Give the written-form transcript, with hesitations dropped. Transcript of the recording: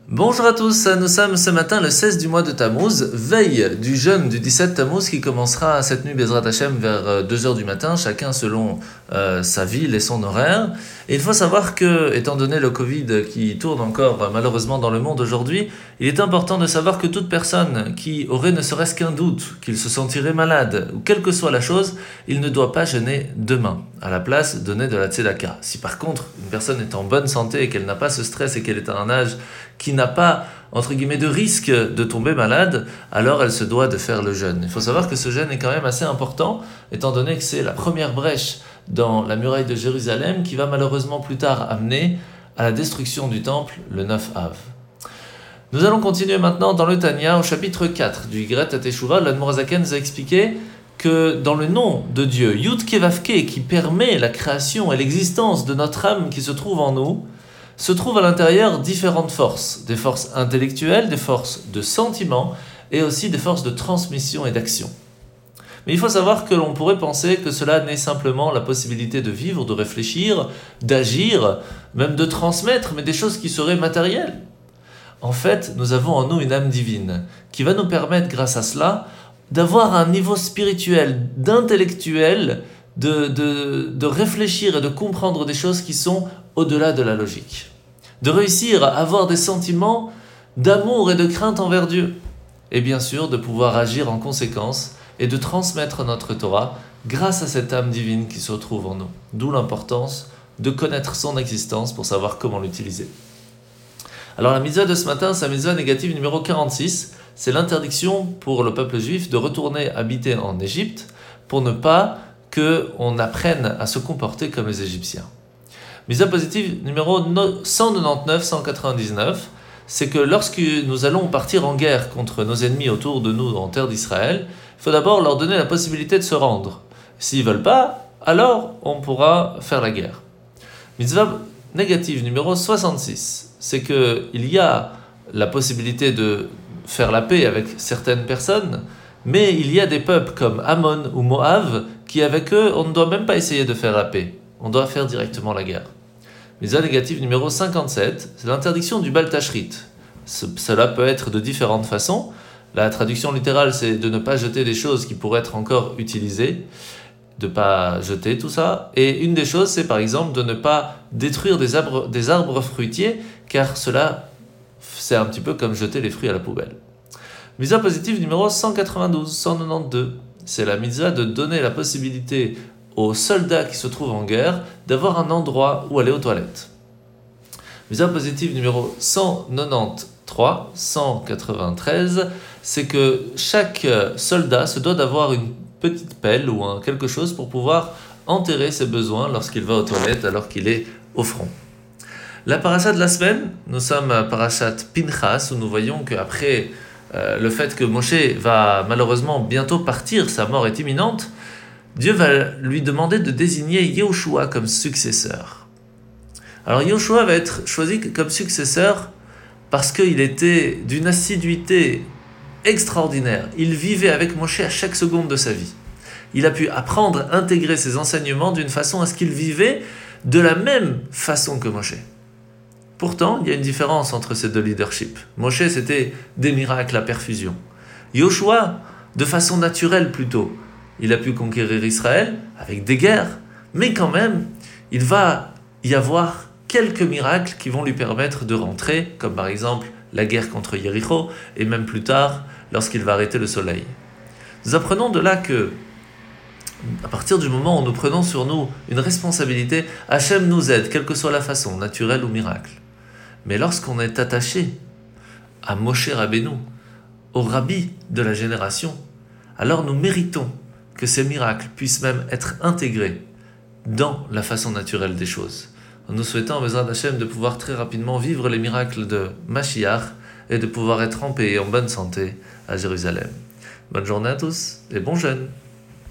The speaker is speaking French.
Bonjour à tous, nous sommes ce matin le 16 du mois de Tammuz, veille du jeûne du 17 Tammuz qui commencera cette nuit Bezrat Hashem vers 2h du matin, chacun selon sa ville et son horaire. Et il faut savoir que, étant donné le Covid qui tourne encore malheureusement dans le monde aujourd'hui, il est important de savoir que toute personne qui aurait ne serait-ce qu'un doute, qu'il se sentirait malade, ou quelle que soit la chose, il ne doit pas jeûner demain. À la place, donner de la tzedaka. Si par contre, une personne est en bonne santé et qu'elle n'a pas ce stress et qu'elle est à un âge qui n'a pas, entre guillemets, de risque de tomber malade, alors elle se doit de faire le jeûne. Il faut savoir que ce jeûne est quand même assez important, étant donné que c'est la première brèche dans la muraille de Jérusalem qui va malheureusement plus tard amener à la destruction du temple le 9 Av. Nous allons continuer maintenant dans le Tanya au chapitre 4 du Yigret Teshuvah. L'Admor HaZaken nous a expliqué que dans le nom de Dieu, Yud Kevavke, qui permet la création et l'existence de notre âme qui se trouve en nous, se trouvent à l'intérieur différentes forces, des forces intellectuelles, des forces de sentiment et aussi des forces de transmission et d'action. Mais il faut savoir que l'on pourrait penser que cela n'est simplement la possibilité de vivre, de réfléchir, d'agir, même de transmettre, mais des choses qui seraient matérielles. En fait, nous avons en nous une âme divine qui va nous permettre, grâce à cela, d'avoir un niveau spirituel, d'intellectuel, de réfléchir et de comprendre des choses qui sont au-delà de la logique. De réussir à avoir des sentiments d'amour et de crainte envers Dieu. Et bien sûr, de pouvoir agir en conséquence et de transmettre notre Torah grâce à cette âme divine qui se trouve en nous. D'où l'importance de connaître son existence pour savoir comment l'utiliser. Alors la mitzvah de ce matin, c'est la mitzvah négative numéro 46. C'est l'interdiction pour le peuple juif de retourner habiter en Égypte pour ne pas qu'on apprenne à se comporter comme les Égyptiens. Mitzvah positive numéro 199-199, c'est que lorsque nous allons partir en guerre contre nos ennemis autour de nous en terre d'Israël, il faut d'abord leur donner la possibilité de se rendre. S'ils ne veulent pas, alors on pourra faire la guerre. Mitzvah négative numéro 66, c'est qu'il y a la possibilité de faire la paix avec certaines personnes, mais il y a des peuples comme Ammon ou Moab qui, avec eux, on ne doit même pas essayer de faire la paix. On doit faire directement la guerre. Mitzvah négative numéro 57, c'est l'interdiction du Bal Tashrit. Cela peut être de différentes façons. La traduction littérale, c'est de ne pas jeter des choses qui pourraient être encore utilisées, de ne pas jeter tout ça. Et une des choses, c'est par exemple de ne pas détruire des arbres fruitiers, car cela, c'est un petit peu comme jeter les fruits à la poubelle. Mitzvah positive numéro 192, c'est la mitzvah de donner la possibilité aux soldats qui se trouvent en guerre d'avoir un endroit où aller aux toilettes. Mitzvah positive numéro 193, c'est que chaque soldat se doit d'avoir une petite pelle ou quelque chose pour pouvoir enterrer ses besoins lorsqu'il va aux toilettes alors qu'il est au front. La paracha de la semaine, nous sommes à parachat Pinchas, où nous voyons qu'après le fait que Moshe va malheureusement bientôt partir, sa mort est imminente, Dieu va lui demander de désigner Yehoshua comme successeur. Alors Yehoshua va être choisi comme successeur parce qu'il était d'une assiduité extraordinaire. Il vivait avec Moshe à chaque seconde de sa vie. Il a pu apprendre, intégrer ses enseignements d'une façon à ce qu'il vivait de la même façon que Moshe. Pourtant, il y a une différence entre ces deux leaderships. Moshe, c'était des miracles à perfusion. Yehoshua, de façon naturelle plutôt. Il a pu conquérir Israël avec des guerres, mais quand même, il va y avoir quelques miracles qui vont lui permettre de rentrer, comme par exemple la guerre contre Yéricho, et même plus tard, lorsqu'il va arrêter le soleil. Nous apprenons de là que, à partir du moment où nous prenons sur nous une responsabilité, Hachem nous aide, quelle que soit la façon, naturelle ou miracle. Mais lorsqu'on est attaché à Moshe Rabbeinu, au rabbi de la génération, alors nous méritons que ces miracles puissent même être intégrés dans la façon naturelle des choses. En nous souhaitant, Bezrat Hashem, de pouvoir très rapidement vivre les miracles de Mashiach et de pouvoir être en paix et en bonne santé à Jérusalem. Bonne journée à tous et bon jeûne.